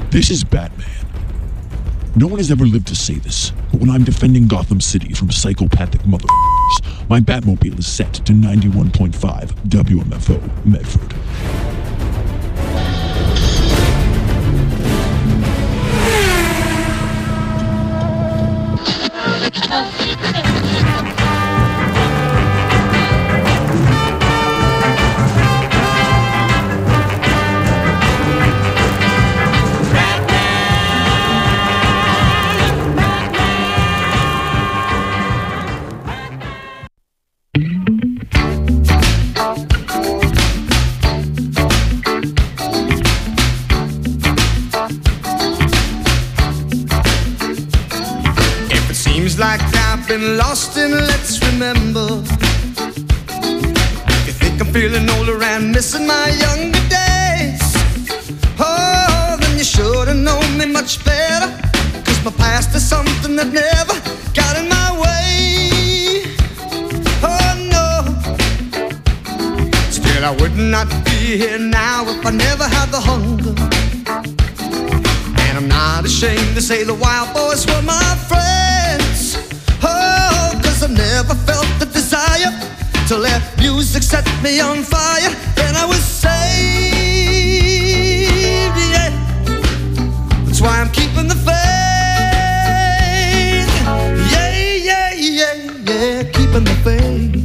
This is Batman. No one has ever lived to say this, but when I'm defending Gotham City from psychopathic motherfuckers, my Batmobile is set to 91.5 WMFO Medford. Like I've been lost in let's remember. You think I'm feeling older and missing my younger days? Oh, then you should've known me much better, 'cause my past is something that never got in my way. Oh no, still I would not be here now if I never had the hunger. And I'm not ashamed to say the Wild Boys were my friends. Oh, 'cause I never felt the desire to let music set me on fire. Then I was saved, yeah. That's why I'm keeping the faith. Yeah, yeah, yeah, yeah, keeping the faith.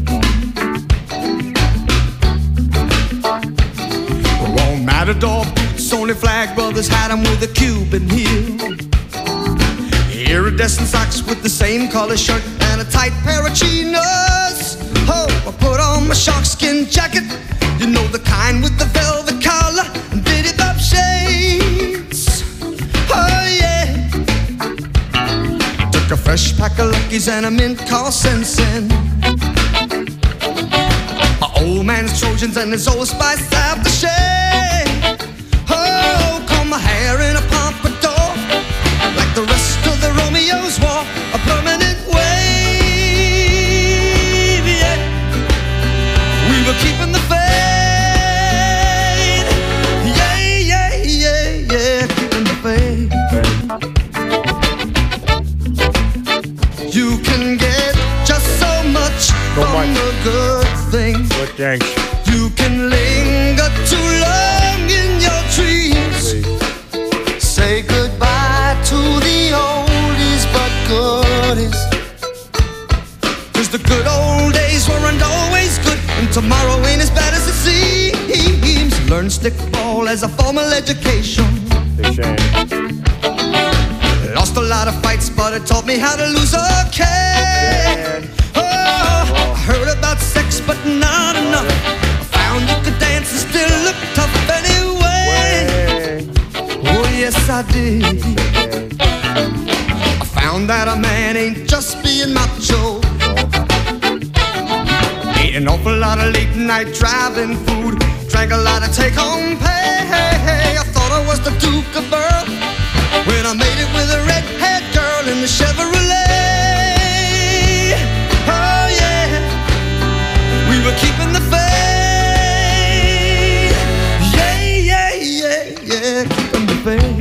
Won't matador boots, only flag brothers had them with a Cuban heel. Iridescent socks with the same color shirt and a tight pair of chinos. Oh, I put on my sharkskin jacket, you know, the kind with the velvet collar and diddy bop shades. Oh yeah, took a fresh pack of Luckies and a mint called Sensen. My old man's Trojans and his Old Spice aftershave. Oh, comb my hair in a pompadour, like the rest of the Romeos wore a permanent wave, yeah. We were keeping the faith. Yeah, yeah, yeah, yeah, keeping the faith. You can get just so much from the good things. Good things. You can linger too long in your dreams. Say goodbye to the oldies but goodies, 'cause the good old days weren't always good, and tomorrow ain't as bad as it seems. Learn stickball as a formal education. Big shame. Lost a lot of fights, but it taught me how to lose okay. Oh, I heard about sex, but not enough. I found you could dance and still look tough anyway. Oh yes I did. I found that a man ain't just being macho. Ate an awful lot of late night driving food, drank a lot of take-home pay. I thought I was the Duke of Earl when I made it with a red-haired girl in the Chevrolet. Oh yeah, we were keeping the faith. Yeah, yeah, yeah, yeah, keeping the faith.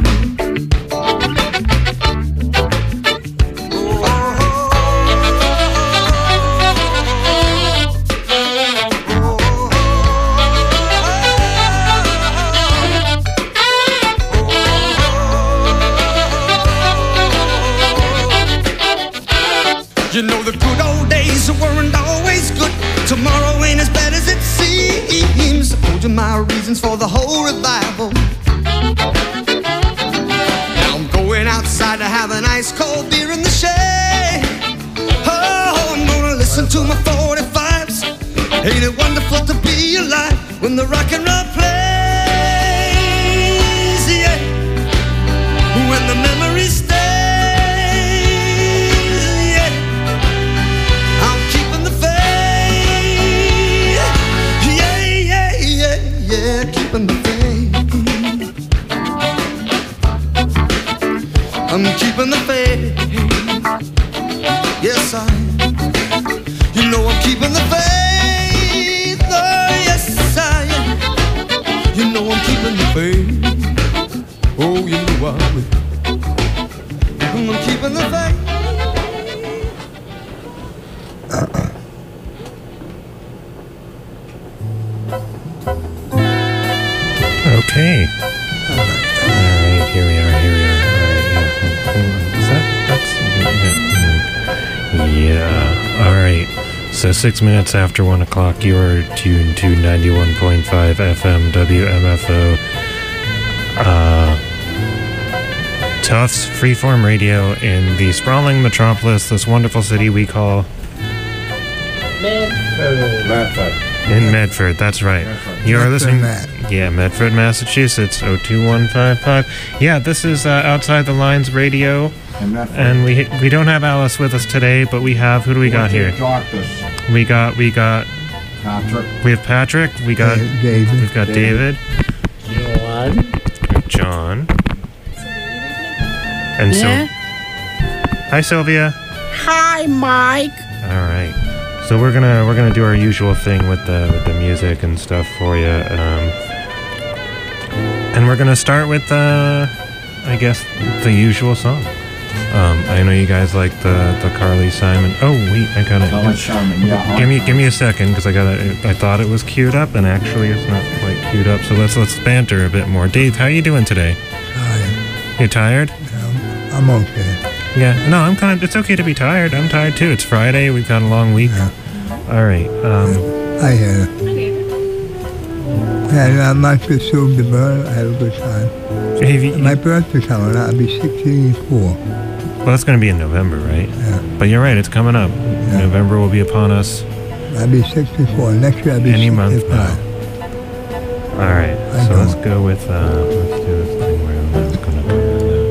You know the good old days weren't always good. Tomorrow ain't as bad as it seems. I told you my reasons for the whole revival. Now I'm going outside to have an ice cold beer in the shade. Oh, I'm gonna listen to my 45s. Ain't it wonderful to be alive when the rock and roll plays? Yeah, when the memories stay. Keeping the faith. I'm keeping the faith. Yes, I. You know I'm keeping the faith. Oh, yes, I am. You know I'm keeping the faith. Oh, yeah. what we I'm keeping the faith. Okay. Alright, here we are. Alright, yeah. Alright. So 6 minutes after 1 o'clock, you are tuned to 91.5 FM WMFO. Tufts Freeform Radio in the sprawling metropolis, this wonderful city we call Medford. In Medford, that's right. You are listening. Yeah, Medford, Massachusetts, 02155. Yeah, this is Outside the Lines Radio. And we don't have Alice with us today, but we have, who do we got here? We got Patrick. We have Patrick. We got David. We've got David. John. And Yeah. Hi, Sylvia. Hi, Mike. All right. So we're gonna do our usual thing with the music and stuff for you, and we're gonna start with I guess the usual song. I know you guys like the Carly Simon. Oh wait, I got it. Carly Simon, yeah. Give me a second because I thought it was queued up and actually it's not quite queued up. So let's banter a bit more. Dave, how you doing today? Tired. You tired? I'm okay. Yeah. No, it's okay to be tired. I'm tired too. It's Friday. We've got a long week. Yeah. All right. I had not much to soon to burn. I had a good time. My birthday coming up. I'll be 64. Well, that's going to be in November, right? Yeah. But you're right. It's coming up. Yeah. November will be upon us. I'll be 64. Next year I'll be Any 65. month now. All right. So let's go with let's do this thing where I'm just going to go around now.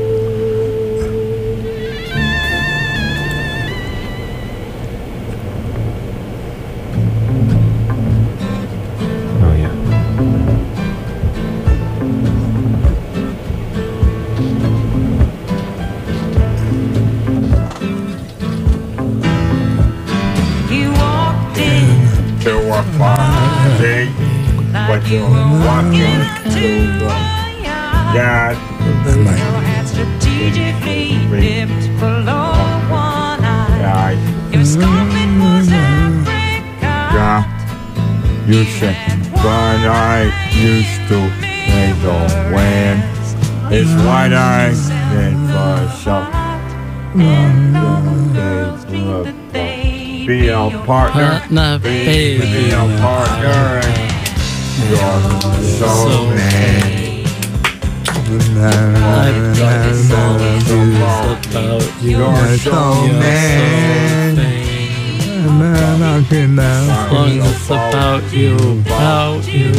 Oh yeah. You walked in To a party, but you walking to God. your hat strategically dipped below one eye. Your sculpting was apricot. Yeah, you said, but I used to think of when it's what I did for some. Be a partner, be a partner, and you're so man. You're so man. Songs about you, about you,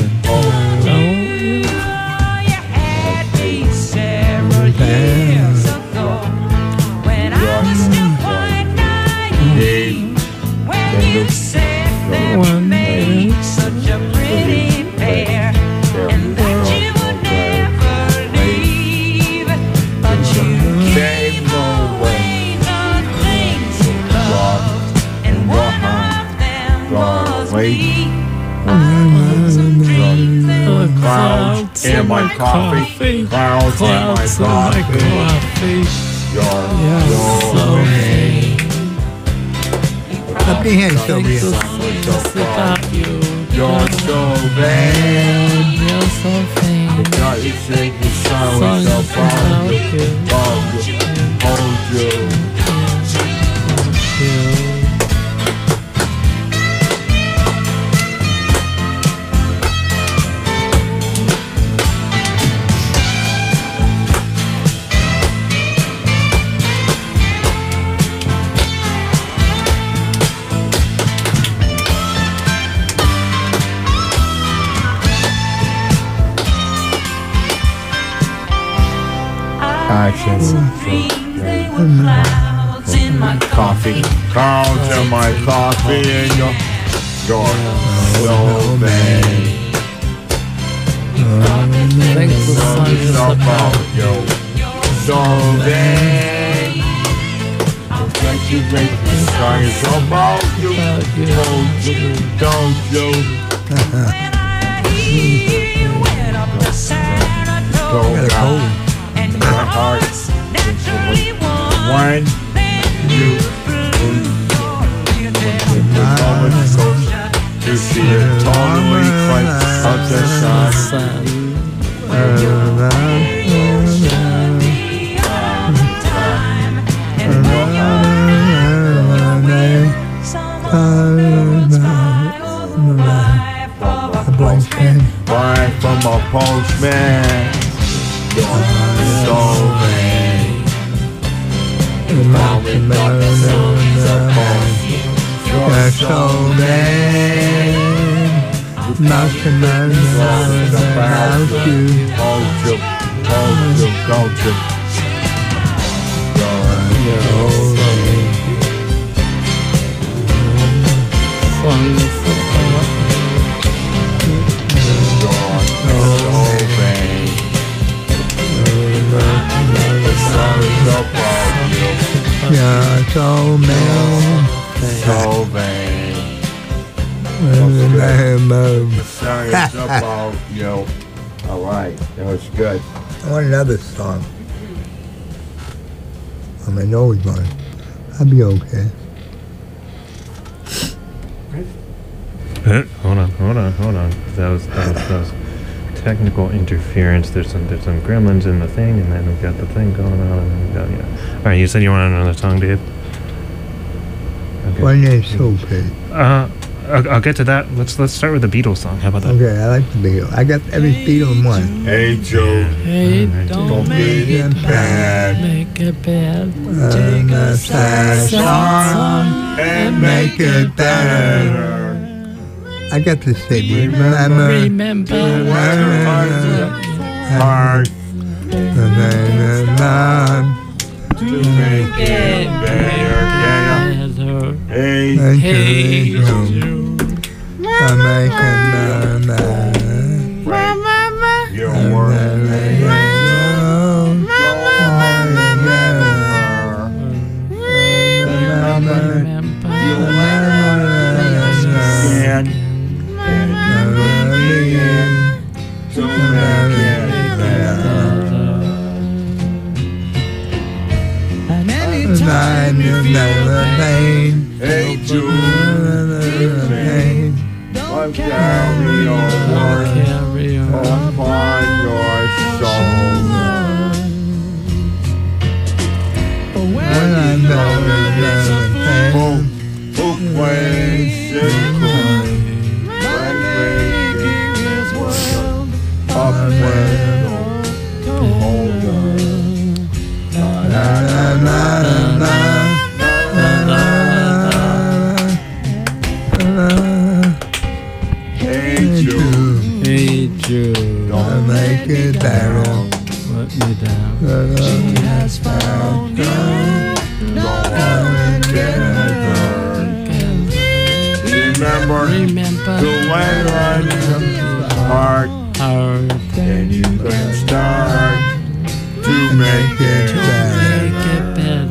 You had me several years ago when I was still quite naive. When you said that we made such a pretty pair and that you would never leave, but you gave away the things you loved, and one of them was me. Clouds in my coffee, clouds in my coffee. You're so man. Clap your hands, Sylvia. You're so bad. Got you sing the songs about you, hold you. Clouds in my Coffee, clouds in my coffee, and you're so bad. Songs about you, so bad. Like you make the songs about you, hold you, don't you? When I went up to Santa So Claus, bad. and you heart. When you you see a total eclipse of the sun. Buy from a postman. So vain. You're so vain. Nothing about you. Hold you. You're so vain. So vain. It's about you. All right, that was good. I want another song. I know it's mine. I'll be okay. Hold on. That was technical interference. There's some gremlins in the thing, and then we've got the thing going on, and then we've got, All right, you said you wanted another song, Dave? Okay. My name's okay. I'll get to that. Let's start with the Beatles song. How about that? Okay, I like the Beatles. I got every Beatle in one. Hey Joe, Hey, don't make it bad. Make it bad. Take a sad song and make it better. I got to say, remember Heart to make it better. Hey Joe. your word. Hey Jude, don't carry on upon your soul. When I know who plays it cool, when making this world up when hold on. Na na na na. Hey Jude, don't make it better. Let me down. She has found you. No one can hurt her. Remember to wait on your heart, then you can start to make it better.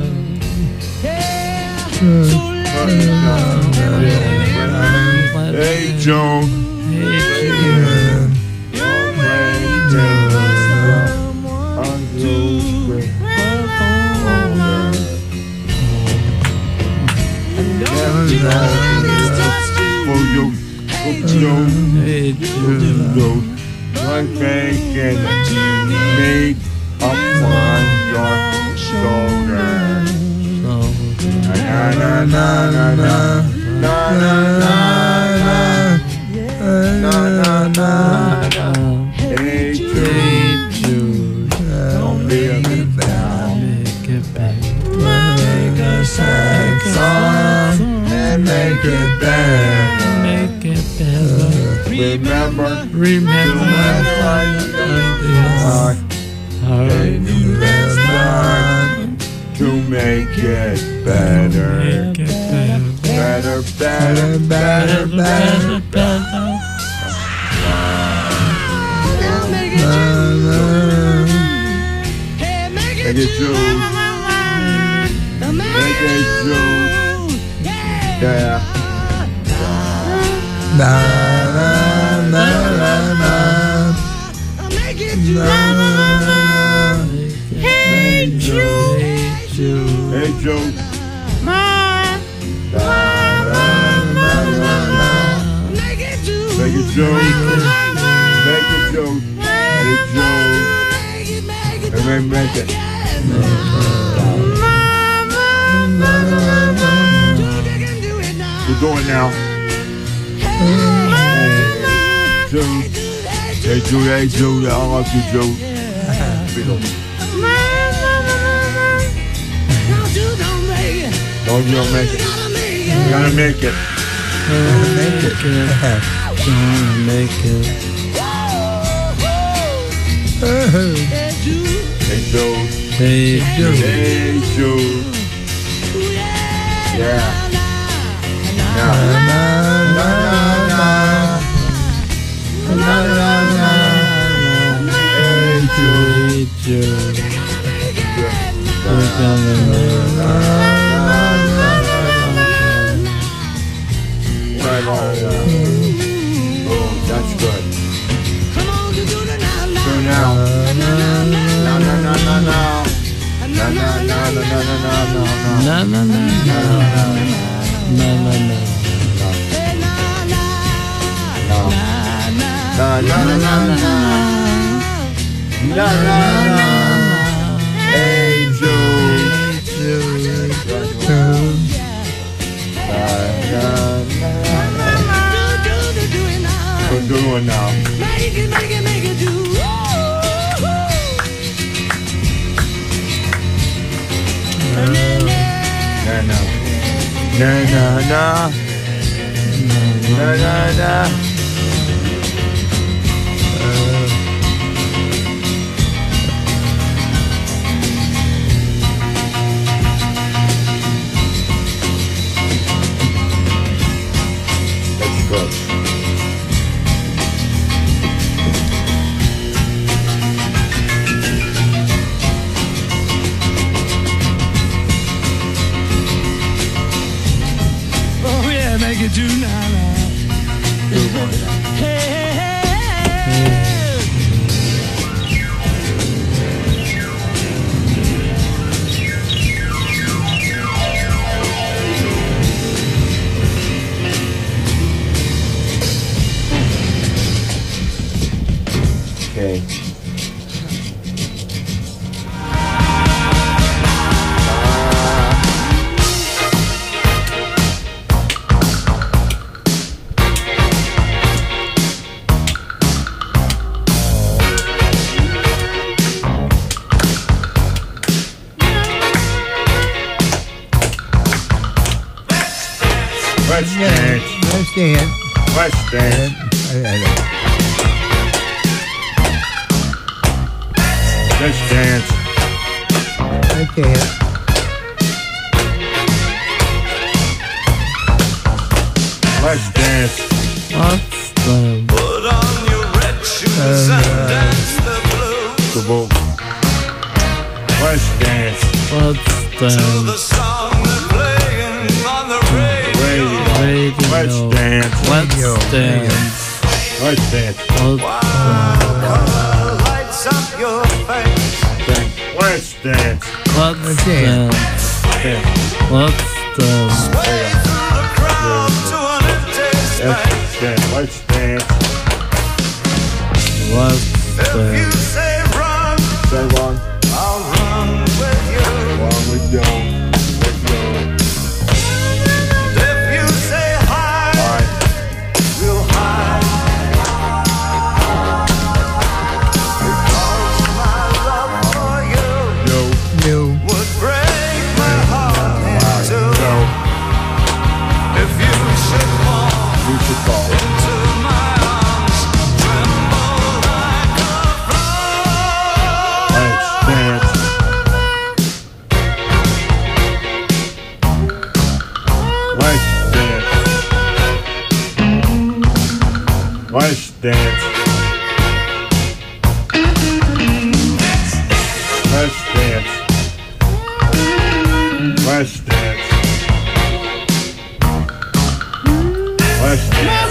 Hey Joe, Hey Jude, one thing can make up on your shoulder. Na na na na na na na na na. Hey Jude, don't be a bit down. make it better. Make a sad song And make it better. Make it better. Remember Then you can start to make it better. make it better. Better. Make it Jude. Make it Jude. Yeah. Na na na na na. Hey, Joe. Make it Joe. Make it Joe. Hey, Joe. And make it. We're going now. Hey, Joe. Hey, Joe. Hey, Joe. I love you, Joe. Don't you don't make it. You gotta make it. Gonna make it. Gonna make it. Hey, Joe. Hey, Joe. Hey, Joe. Yeah. Hey, Joe. We're gonna Oh, that's good. So now. No. Hey, Joe. We're doing now. Make it do. Na. Let's go. Make it do now. Hey. Okay. Let's dance. Let's dance. Let's dance. Let's dance. Let's dance. Let's dance. Put on your red shoes and dance the blues. Kaboom. Let's dance. To the song they're playing on the radio. Let's dance. Let's dance. Let's dance. Color lights up your face. Let's dance. Let's dance. Let's dance. Sway through the crowd to an empty space. Let's dance. Let's If you dance. say run, Say one. I'll run with you. One with you. With you. If you say hide, Alright. we'll hide. Because my love for you would break my heart in two. If you should fall into my arms, tremble like a frog. Let's dance. Let's dance. Let's dance. Let's dance. Let's dance. Let's dance. Let's dance.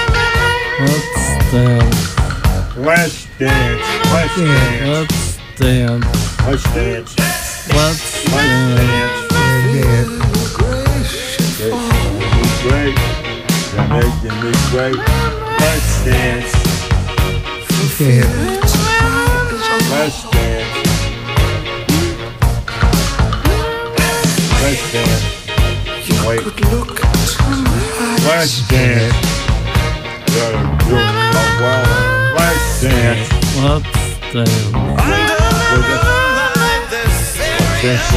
Let's dance. Let's dance. Let's dance. Let's dance. Let's Let's dance. dance. dance. Great. They're making me great. Let's dance. Dance. Let's dance. Let's dance. Wait. Let's dance. Gotta do it well. Let's dance. Let's dance. Let's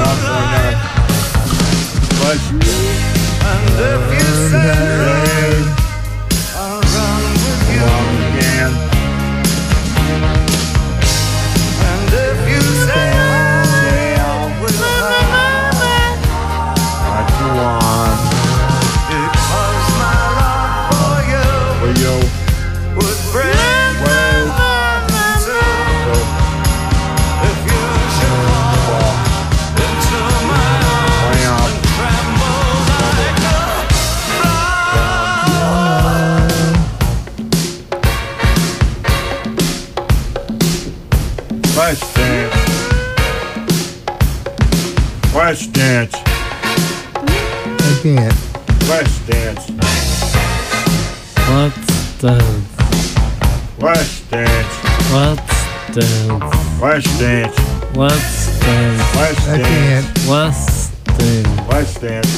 dance. Again. Let's dance. Let's dance. Let's dance. Let's dance. Let's dance. Let's dance. Let's Again. dance. Let's dance. Let's dance.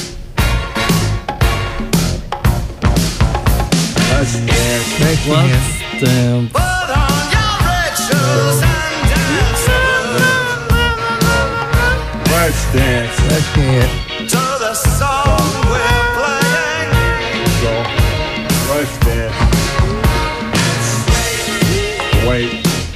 Let's dance. Again. Let's dance. Put on your red shoes and dance Let's dance. Again. to the song we're playing. Go. Let's dance. Wait.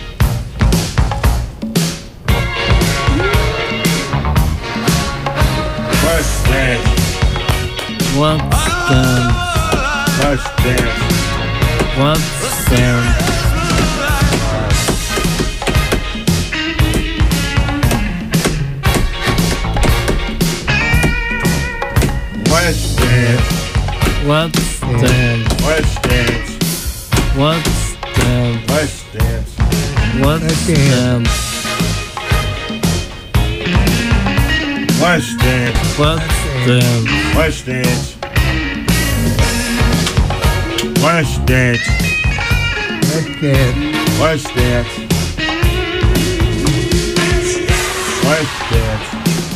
Let's dance. Let's dance. Let's dance. Let's dance. Let's dance. Let's dance. Let's dance. Let's dance. Let's dance. Let's dance. Let's dance. Let's dance. Let's dance. Let's dance. Again. Let's dance. Let's dance.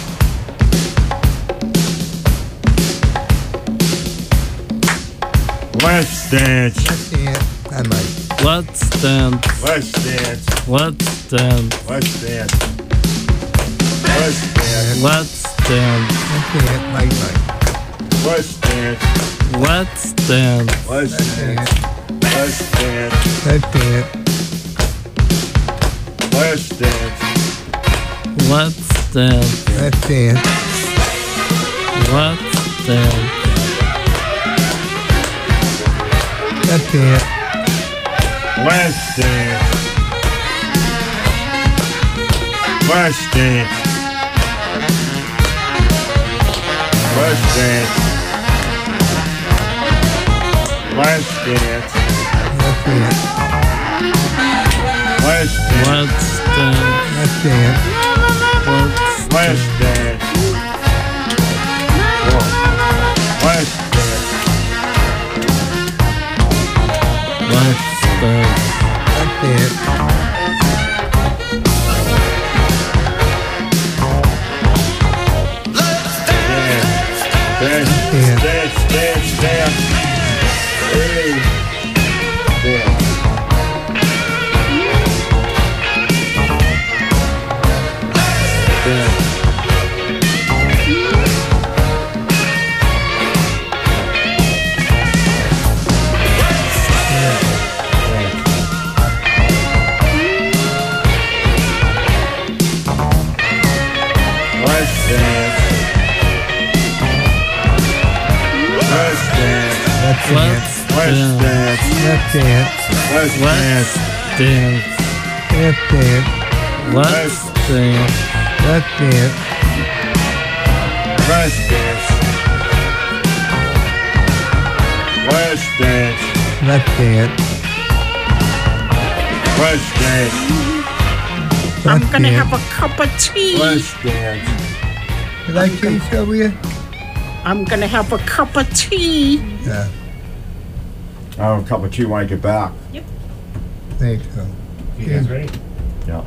Let's dance. Again. I might. Let's dance. Let's dance. Let's dance. Let's dance. Let's dance. Let's dance. Again. Might. Let's dance. Let's dance. Let's dance. Let's dance. Again. Let's dance. Let's dance. Again. Let's dance. Again. Let's dance. Let's dance. Let's dance. Let's dance. Again. Let's dance. Let's dance. Again. Let's dance. Whoa. Let's dance. Let's dance. Again. Dance. Dance. Dance. Dance. Dance. Hey. Dance. Dance. Let's dance. Let's dance. Let's Let's dance. dance. Again. Let's Let's dance. dance. Again. Let's dance. Again. Let's dance. Let's dance. Again. Let's dance. I'm gonna have a cup of tea. Let's dance. You like tea, Sylvia? I'm gonna have a cup of tea. Yeah. I'll have a cup of tea when I get back. Yep. Thanks, so. You guys ready? Yeah.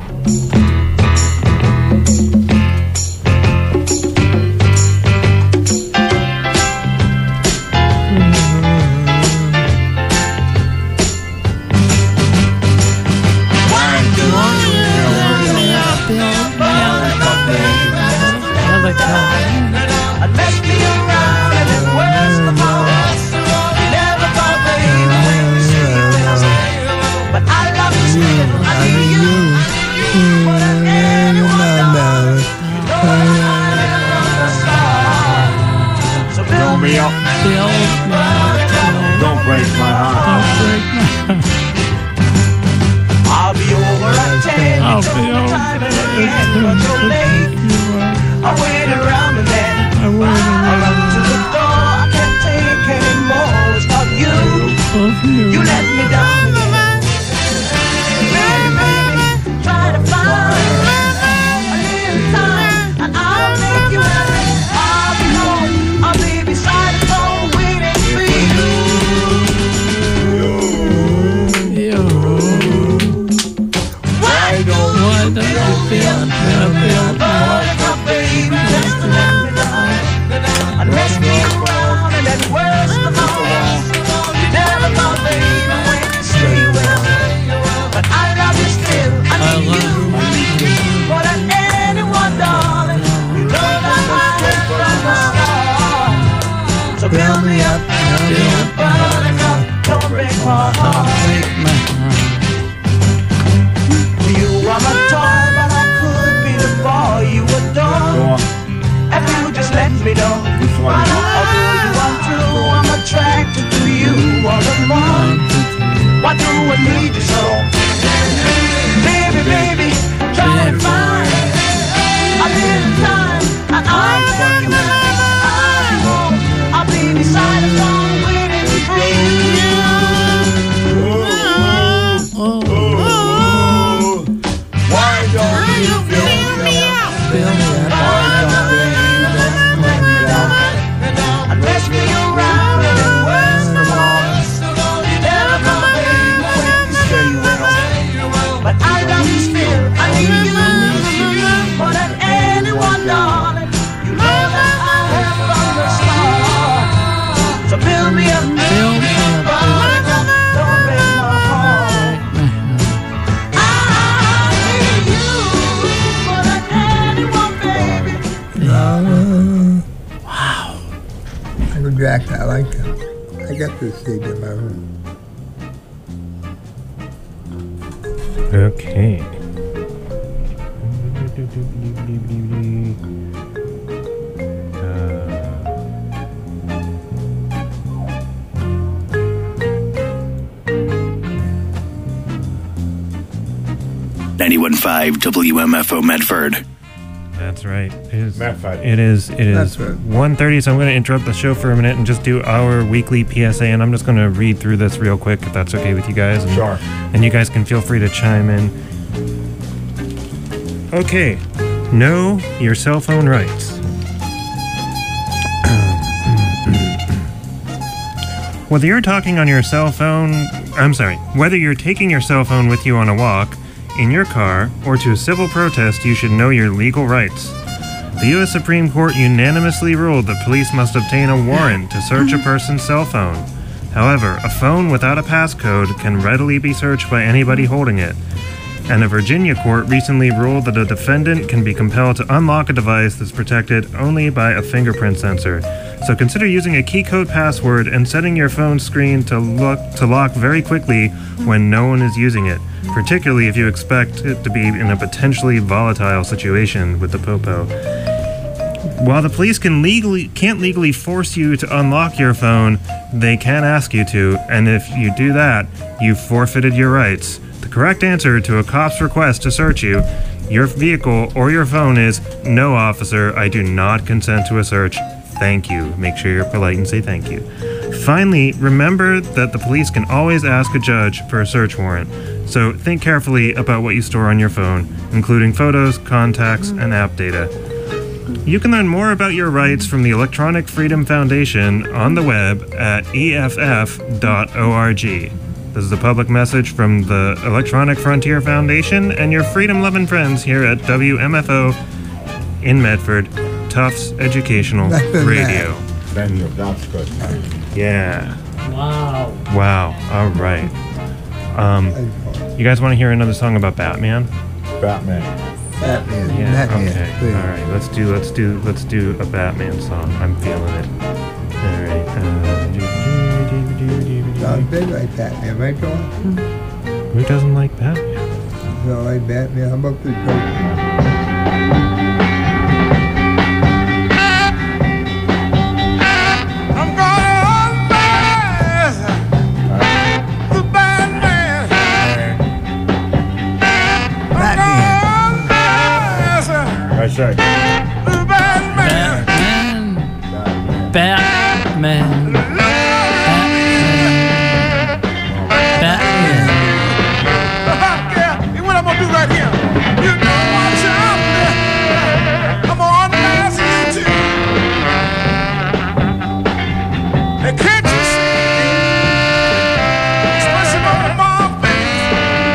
Me up. Don't break my heart. I'll be over at 10. I'll be over at 10. I wait around and then I run to the door. I can't take anymore. It's not you. You let me down again. Baby, try to find a little time and I'll make you happy. I'll be home. I'll be beside the phone waiting for you. Why don't you feel buttercup, baby, just to let me down and mess me around and then worse of all, you never thought, baby, when you say you will, but I love you still, I need you more than anyone, darling. You know that I have from the start. So build me up, buttercup, don't break my heart. You are my toy, but I could be the boy you adore. If you just let me know, although you are true, I'm attracted to you all the more. Why do I need you so? Baby, baby, try to find a little time, and I'll take you home. I'll be beside the phone waiting for you. Why don't you fill me up? And mess me around and then worse of all, you never come baby when you say you will. But I love you still, I need you more than anyone, darling. You know that I have from the start. So build me up, buttercup, don't break my heart. I need you more than anyone, baby. Wow. Michael Jackson, I like him. I got this CD in my room. Okay. .91.5 WMFO Medford. That's right. Medford. It is Medford. 1:30, so I'm going to interrupt the show for a minute and just do our weekly PSA, and I'm just going to read through this real quick, if that's okay with you guys. And, Sure. And you guys can feel free to chime in. Okay. Know your cell phone rights. Whether you're taking your cell phone with you on a walk, in your car, or to a civil protest, you should know your legal rights. The U.S. Supreme Court unanimously ruled that police must obtain a warrant to search a person's cell phone. However, a phone without a passcode can readily be searched by anybody holding it. And a Virginia court recently ruled that a defendant can be compelled to unlock a device that's protected only by a fingerprint sensor. So consider using a key code password and setting your phone screen to lock very quickly when no one is using it, particularly if you expect it to be in a potentially volatile situation with the popo. While the police can't legally force you to unlock your phone, they can ask you to, and if you do that, you've forfeited your rights. The correct answer to a cop's request to search you, your vehicle, or your phone is, "No, officer, I do not consent to a search. Thank you." Make sure you're polite and say thank you. Finally, remember that the police can always ask a judge for a search warrant. So think carefully about what you store on your phone, including photos, contacts, and app data. You can learn more about your rights from the Electronic Freedom Foundation on the web at EFF.org. This is a public message from the Electronic Frontier Foundation and your freedom-loving friends here at WMFO in Medford, Tufts Educational Radio. That's good. Yeah. Wow. Wow. All right. You guys want to hear another song about Batman? Batman. Yeah. Okay. All right. Let's do a Batman song. I'm feeling it. All right. Sounds big like Batman, right, John? Who doesn't like Batman? You don't like Batman? How about this one? That's right. Batman. What I'm gonna do right here? You know, watch out. I'm gonna unmask you too. And can't you see the expression on my face?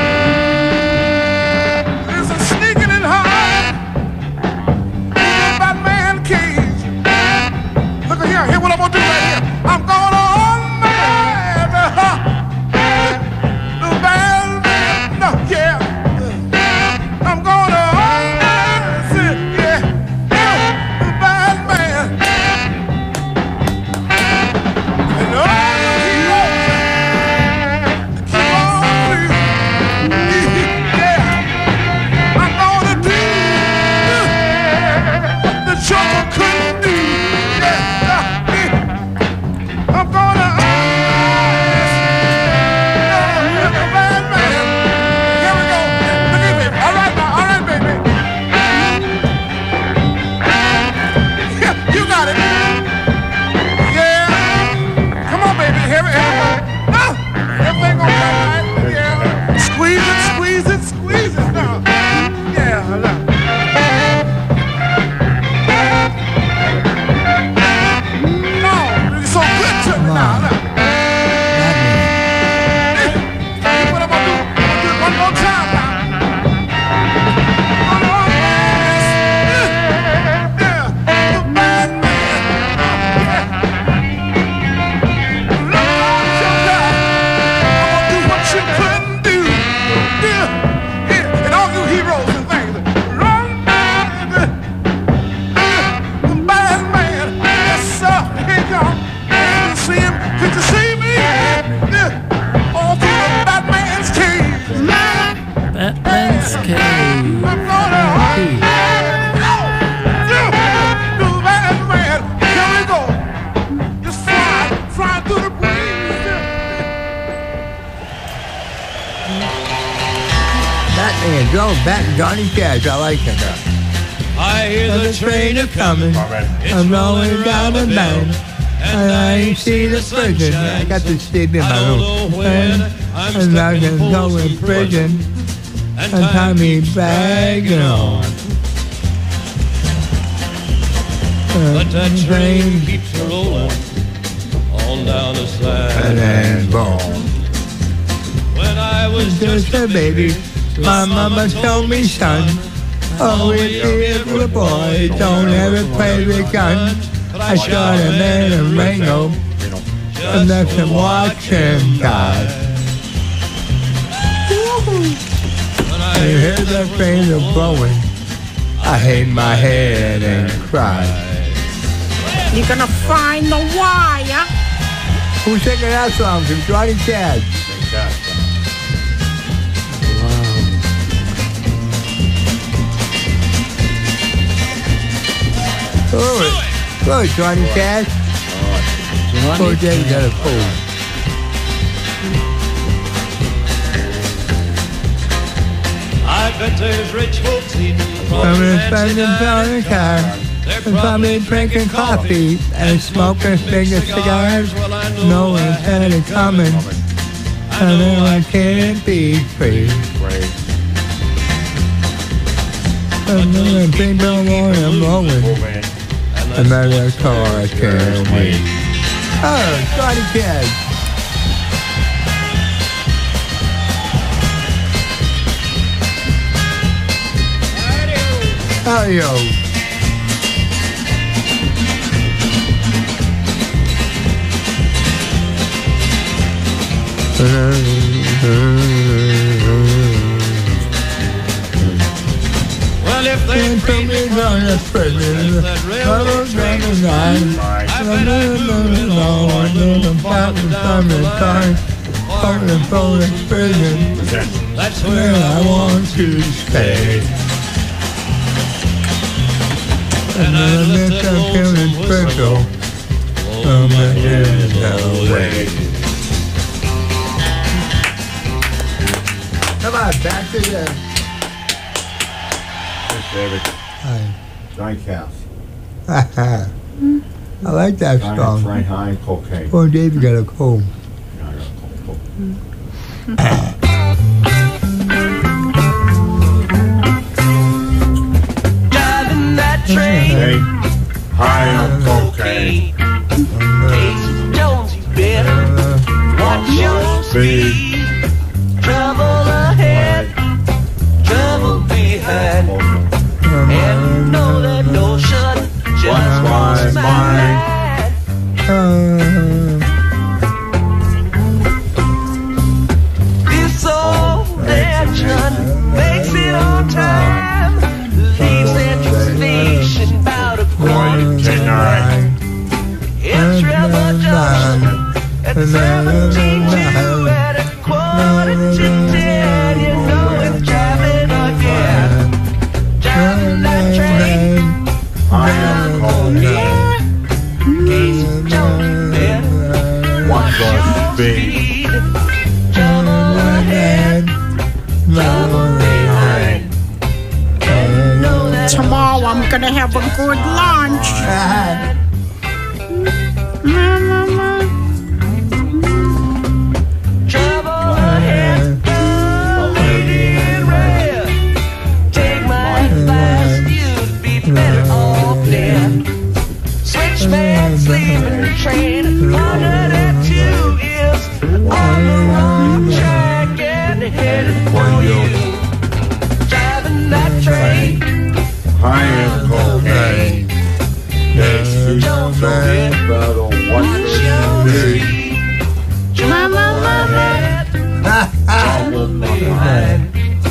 There's a sneaking and hiding in the Batman cage. Look at here. Hear what I'm gonna do right here. I'm gonna unmask the Batman. No, yeah. I'm gonna unmask it, yeah. The Batman. And all the heroes keep on breathing. Yeah. I'm gonna do what the Joker couldn't do. Yeah. I'm gonna unmask the Batman. Here we go. Look at me. All right now. All right, baby. Yeah, you got it. Yeah. Come on, baby. Here we go. Oh, everything gonna be all right. Yeah. Squeeze it, squeeze it, squeeze it now. Yeah. Look. No, you're so good to me now. Look. What I'm gonna do? I'm gonna do it one more time now. Batman's cave. Batman, Johnny Cash, I like him. I hear the train a coming. I'm rolling down the mountain, and I ain't see the prison. I got to sleep in my room. And I can go in prison and tie me back on. But that train keeps rolling on down the sand and bone. When I was Just a baby, my mama told me, son, oh, if you were a boy, don't ever play with guns. I shot a man in Ringo and left him watching God. I hear the train a blowing. I hang my head and cry. You're gonna find the wire. Who's singing that song? From Johnny Cash. Good, Johnny Cash. Oh, Jay got a cold. I bet there's rich folks eating from I'm the spending down in the car. They're And probably drinking coffee and smoking bigger cigars. No one's had it coming. And then I can't be free. And people I'm rolling. Another car carry me. Oh, Johnny Cash. Audio. Well, if they put me on the prison, that railroad train is mine. I've been prison. That's Where I want to stay. And I lift up him in special from the end away. Come on, back to the... David. Hi. Johnny Cash. I like that song. Frank High and Cocaine. Oh, Dave got a cold. Yeah, I got a cold. Driving that train, High on cocaine. Casey Jones, you better watch your speed. Trouble ahead, trouble behind, and you know that notion just wants my mind. This old engine makes it on time, leaves Central Station about 8:45. It's Rebel Junction at 17:2 at 9:45. You know it's driving again, driving that train. High on cocaine. Casey Jones, better watch your speed. Trouble ahead, trouble behind. And you know that Tomorrow I'm gonna have a good lunch. trouble ahead, waiting in red. Take my advice, you'd be better off dead. Switchman sleeping the train, under that 2 is on the wrong track and headed for you. Driving that train, High on cocaine. Casey Jones, Better watch your speed. trouble ahead, trouble behind.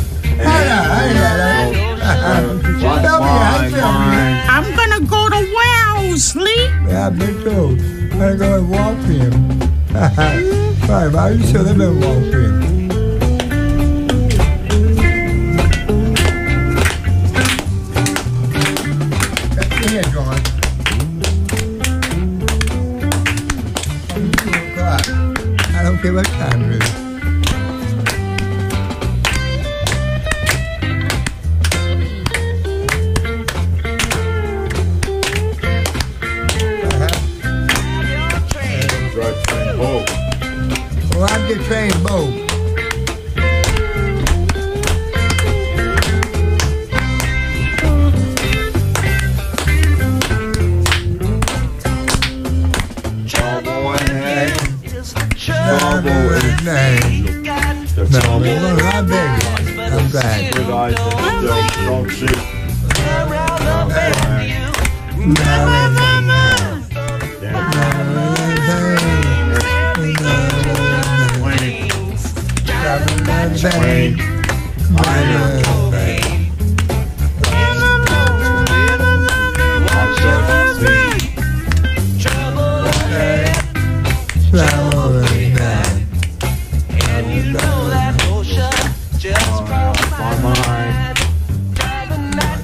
I'm gonna go to Wellesley. Yeah, me too. I'm going to walk for him. Right, I used to live in Walking. That's your head, John. I don't care what time it is. Well, I'm the train boat. Trouble ahead is Trouble is name. No, I'm big. I'm glad. Good eyes and don't see. around the bend. Train. Trouble ahead, Traveling man. and you know that ocean just crossed my mind. Driving that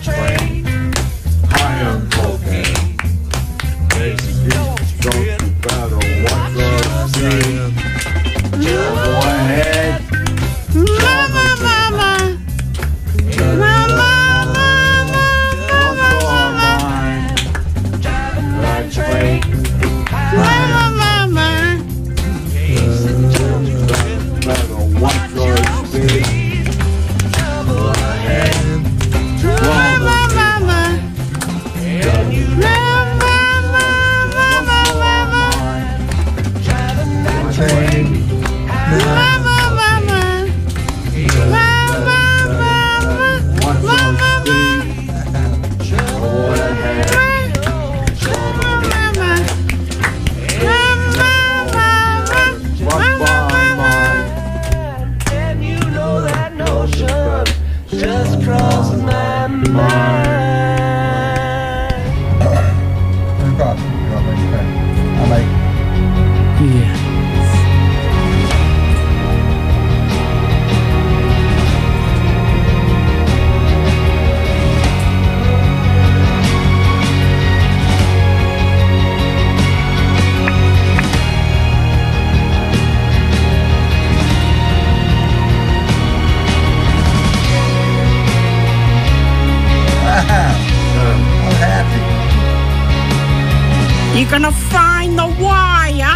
gonna find the wire.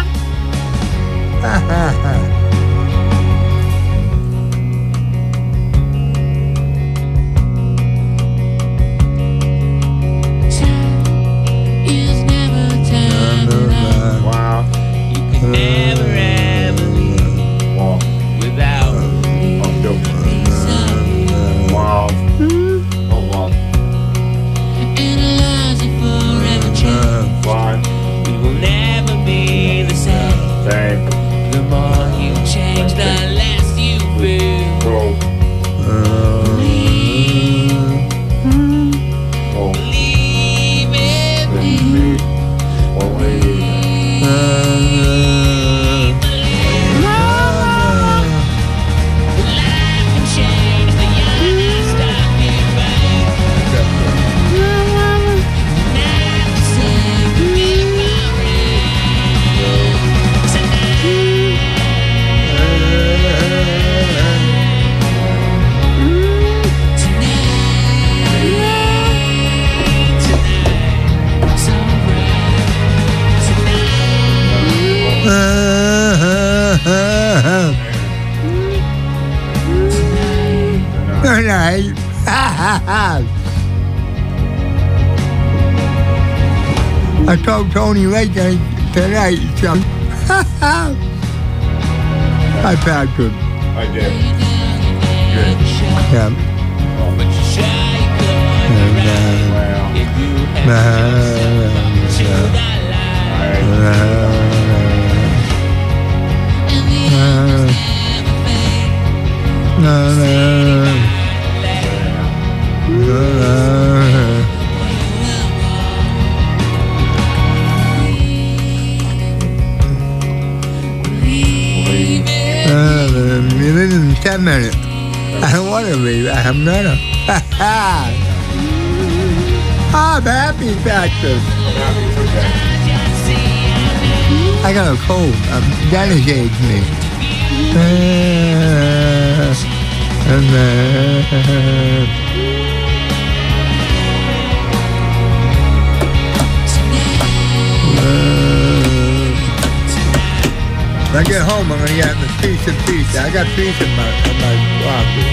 Is never time enough. Wow. You can never ever leave Wow. without peace of you. Wow. Oh, wow. Analyzing forever change. Fine. We will never be the same. Same. The more you change, the less you feel. Bro. Oh. Believe in me. Oh, wait. Life can change the young stop you right. Not the same Good night. I told Tony later tonight, so I packed him. I did. Good. Yeah. In 10 minutes. I don't want to leave. I'm gonna. I'm happy, Patrick. I got a cold. Dennis aged me. When I get home, I'm gonna get a piece of pizza. I got pizza in my pocket.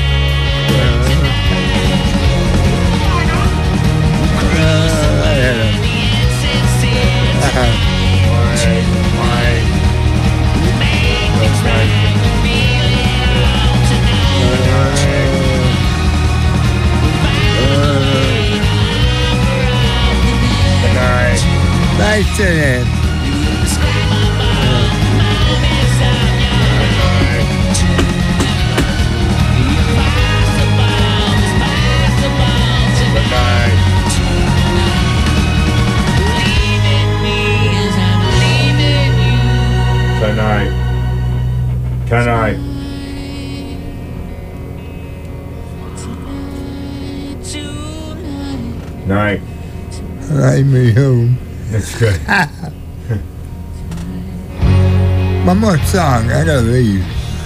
Nice to him. Tonight. Night. Ride me home. That's good. One more song. I gotta leave.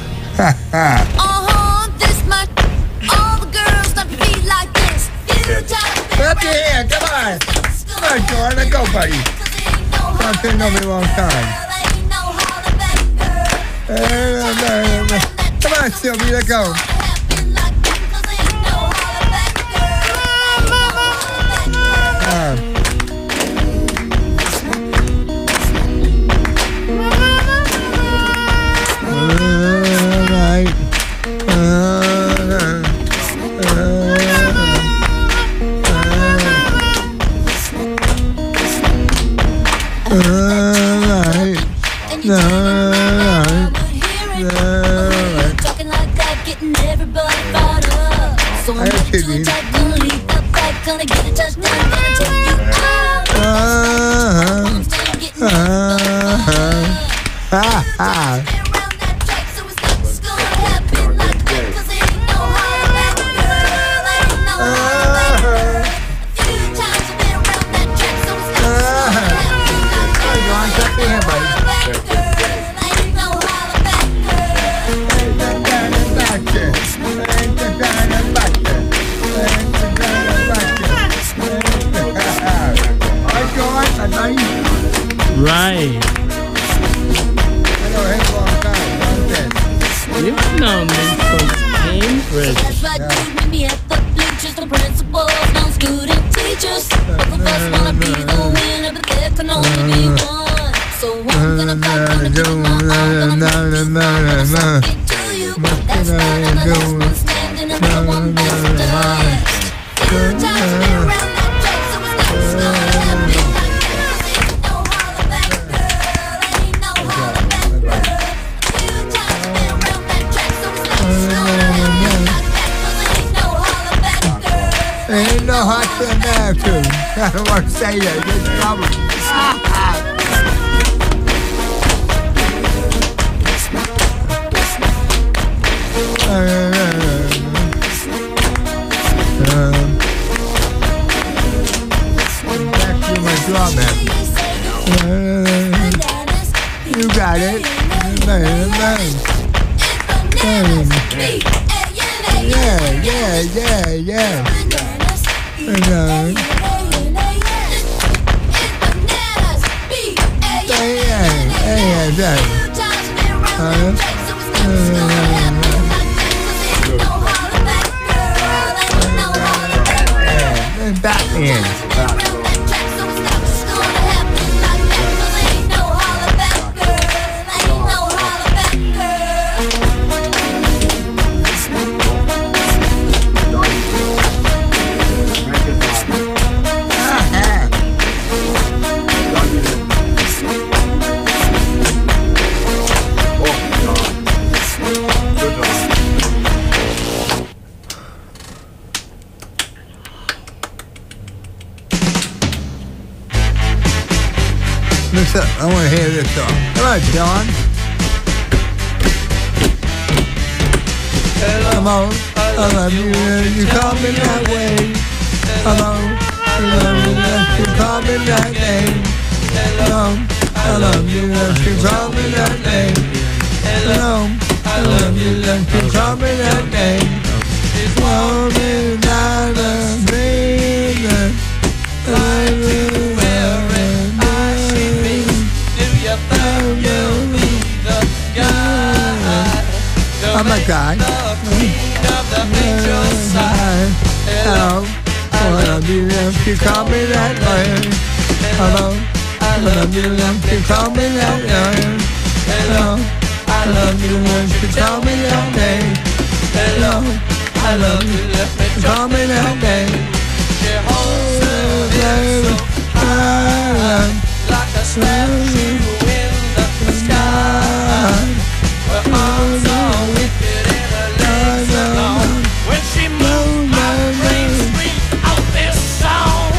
This much. All the girls love to be like this. Up your hand, come on. Come on, Jordan, go, buddy. I've been on me a long time. Come on, Sylvia, let's go. Right. I know him a long time. You've known me from Cambridge. That's right, you meet me at the bleachers. The principals, no student teachers. Both of us wanna be the winner, but there can only be one. So I'm gonna fight, gonna do my all, gonna something to you. That's right, I'm the last one standing and the one that's done. Few times been around that track, so it's not gonna happen like that. Ain't no holler back, girl. Ain't no holler back, girl. Few times been around that track, so it's not gonna happen like that. 'Cause ain't no holler back, girl. Ain't no hot to America. I don't want to say that. Get in trouble. Back to my drum, man. You got it. Yeah. Back in. Listen, I want to hear this song. Come on, John. Hello, I love you, you call me that way. Hello, I love you, you call me that name. Hello, I love you, you call me that name. Hello, I love you, you call me that name. Call me that name. I will wear it. I'm a guy. Hello, I love you if you call me that way. Hello, I love you if you call me that way. Hello, I love you if you call me that way. Hello, I love you if you call me that way. Like a statue in the sky. We're all so wicked in her legs alone. When she moved, my brain screamed out this song.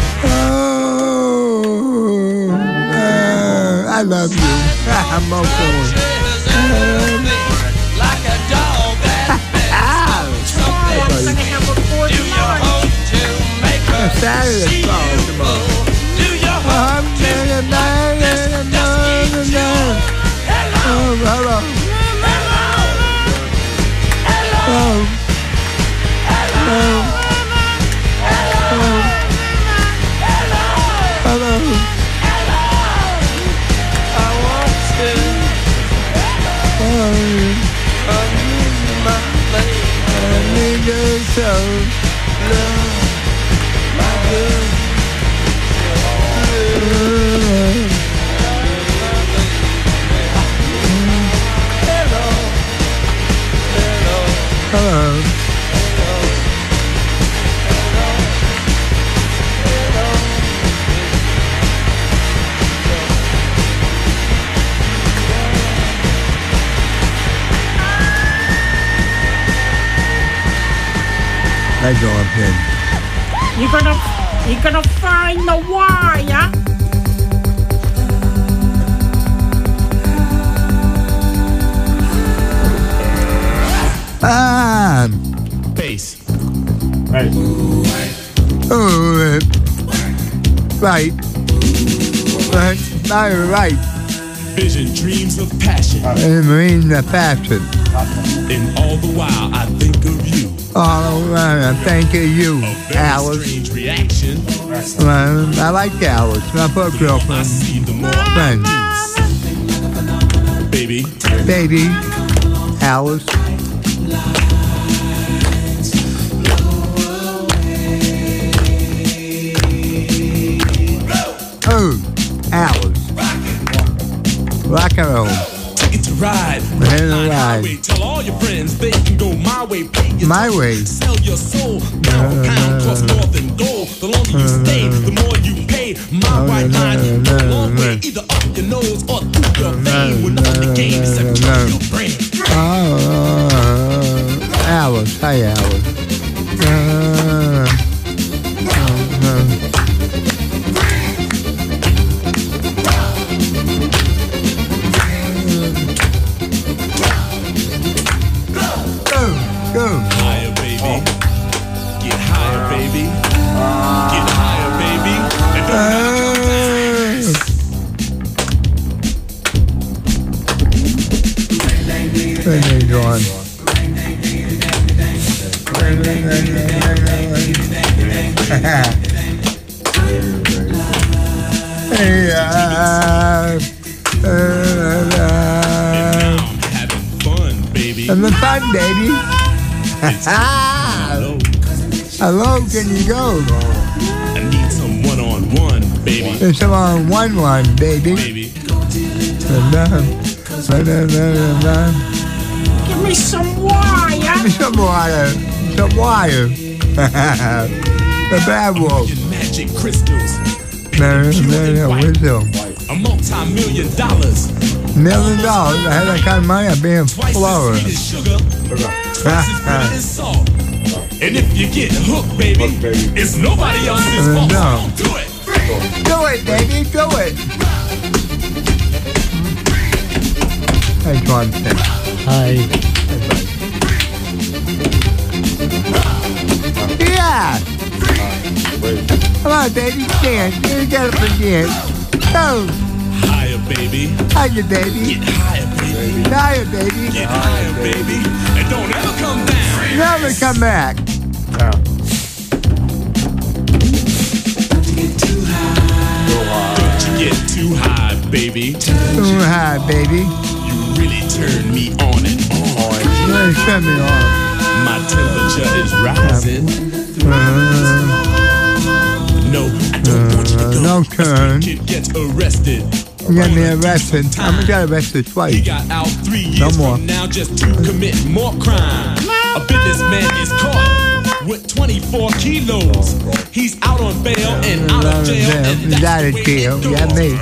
Oh, I love you. I'm okay. Like a dog that begs something. Do you hope to make her see you full? Do you hope to make this dusky jewel? Hello, hello, hello, I want to my lady. I need you so. Love my good. Hello. I go up in. You're gonna find the wire. Bass. Right. Oh, right. Right. Vision, dreams of passion. And marine the passion. And all the while I think of you. all around. Thank you, Alice. I like Alice. My poor girlfriend. Friend. Baby. Alice. Oh, Alice. Rock and roll. Ticket to ride. Ride. Tell all your friends they can go my way. My way. Sell your soul. Pound costs more than gold. The longer you stay, the more you pay. My white line, you go a long way. Either up your nose or through your vein. With nothing to gain except your brain. Alice. Hi, Alice. Higher, baby. Get higher, baby. Get higher, baby. And don't Having fun, baby. Hello, can you go? I need some one-on-one, baby. There's some on-one, baby. Give me some water. Give me some water. Some water. The bad wolf. Magic crystals. Wisdom. A multi-million dollars. $1 million. I had that kind of money. I'd be in Florida. And if you get hooked, baby, it's nobody else's fault. No. Do it. Do it, baby. Do it. Hey, John. Hi. Yeah. Come on, baby. Dance. You get up and dance. Go. Higher, baby. Higher, baby. Get higher, baby. Higher, baby. Get higher, baby. And don't ever come down. Never come back. Don't you get too high, baby. Too high, baby. You really turn me on and on. You really turn me on. My temperature is rising. No, I don't want you to go. No turn. Kid gets arrested. You got me arrested. I'm gonna get arrested twice. He got out 3 years from now just to commit more crime. A businessman is caught with 24 kilos. He's out on bail and out of jail. And He's out of jail. You got me.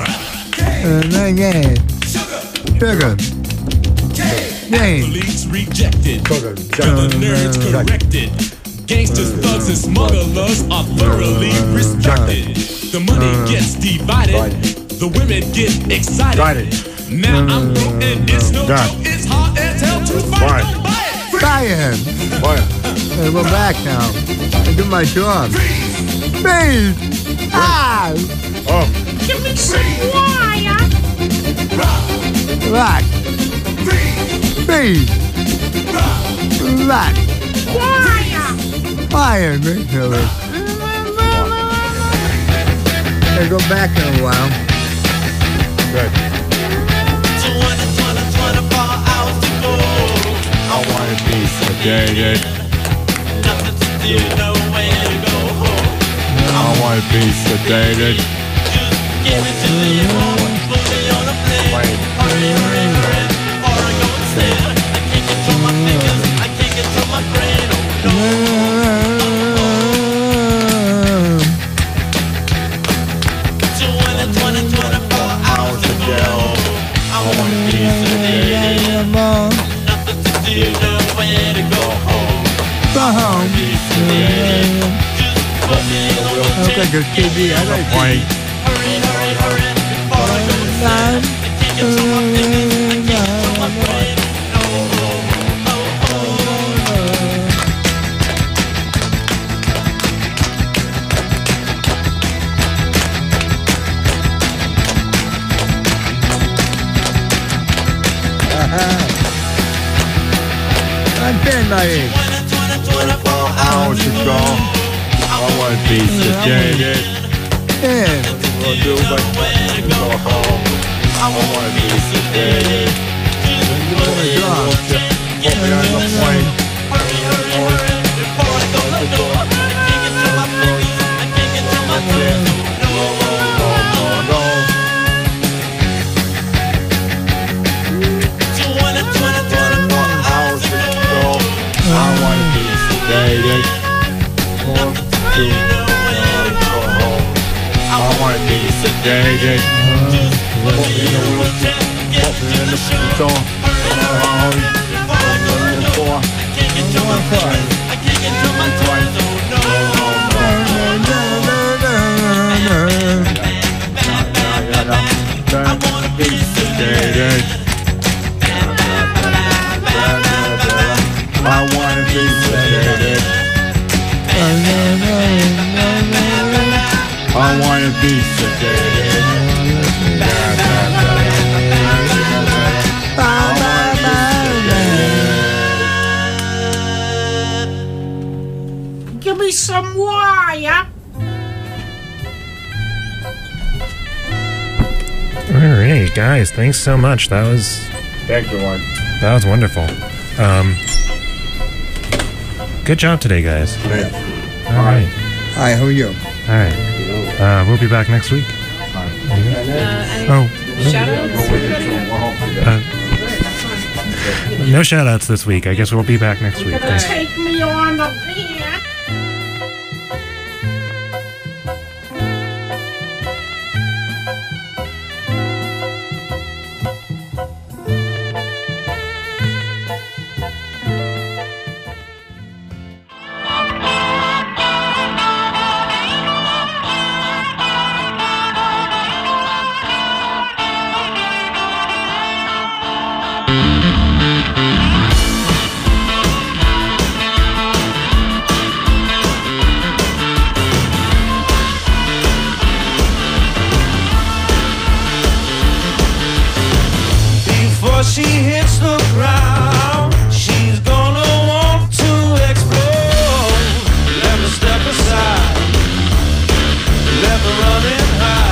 Sugar. Athletes rejected. The nerds corrected. Gangsters, thugs, and smugglers are thoroughly respected. The money gets divided. The women get excited. Now I'm broke and it's no joke. It's hard as hell to find nobody. Fire him. Hey, we're back now. I do my job. Please. Ah. Oh. Give me some water. Rock. Please. Rock. Water. Fire, Billy. Hey, go back in a while. Good. 24 hours to go. I want to be sedated. Nothing to do, nowhere to go home. I want to be sedated. Just give it to me, you want. Put me on a plane. Hurry, hurry, hurry. Or I go instead. I can't control my fingers. I can't control my brain. Oh no. 24 hours to go. I want to be sedated. Nothing to do, nowhere to go home. Go home. Just put me on a I look like a TV. I like White. hurry, hurry, hurry. Before I go inside. I can't control my fingers. I can't control my brain. No, oh, oh, oh. I'm 10 by 8. 24 hours ago. I want to be sedated. Yeah. Go home. I want to be sedated. Put me on the plane. I want to be sedated. I want to be sedated. Put me in the wheelchair. Put me in the store. I want to be sedated. I want to be sedated. I want to be sedated. Give me some wire. All right, guys, thanks so much. That was Excellent. That was wonderful. Good job today, guys. All right. Hi, how are you? All right. We'll be back next week. No shout outs this week. I guess we'll be back next week. Thanks. Take me on the pier. Before she hits the ground, she's gonna want to explode. Let her step aside, let her run and hide.